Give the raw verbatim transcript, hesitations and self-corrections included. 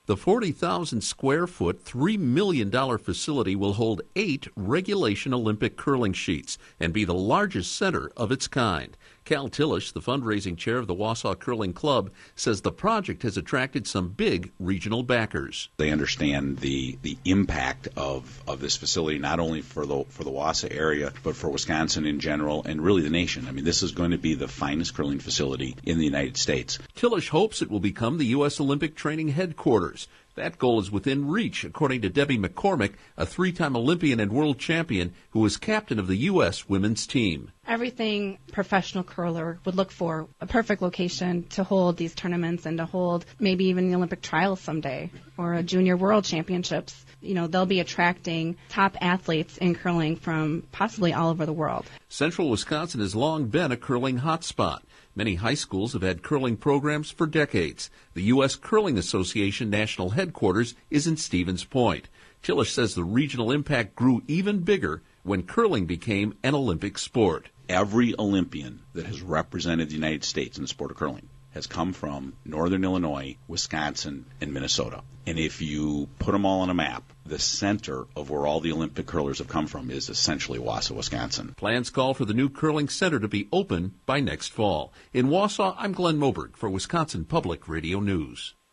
The forty thousand square foot, three million dollars facility will hold eight regulation Olympic curling sheets and be the largest center of its kind. Cal Tillish, the fundraising chair of the Wausau Curling Club, says the project has attracted some big regional backers. They understand the the impact of, of this facility, not only for the for the Wausau area, but for Wisconsin in general and really the nation. I mean, this is going to be the finest curling facility in the United States. Tillish hopes it will become the U S Olympic training headquarters. That goal is within reach, according to Debbie McCormick, a three-time Olympian and world champion who was captain of the U S women's team. Everything professional curler would look for, a perfect location to hold these tournaments and to hold maybe even the Olympic trials someday or a junior world championships. You know, they'll be attracting top athletes in curling from possibly all over the world. Central Wisconsin has long been a curling hotspot. Many high schools have had curling programs for decades. The U S Curling Association national headquarters is in Stevens Point. Tillish says the regional impact grew even bigger when curling became an Olympic sport. Every Olympian that has represented the United States in the sport of curling has come from Northern Illinois, Wisconsin, and Minnesota. And if you put them all on a map, the center of where all the Olympic curlers have come from is essentially Wausau, Wisconsin. Plans call for the new curling center to be open by next fall. In Wausau, I'm Glenn Moberg for Wisconsin Public Radio News.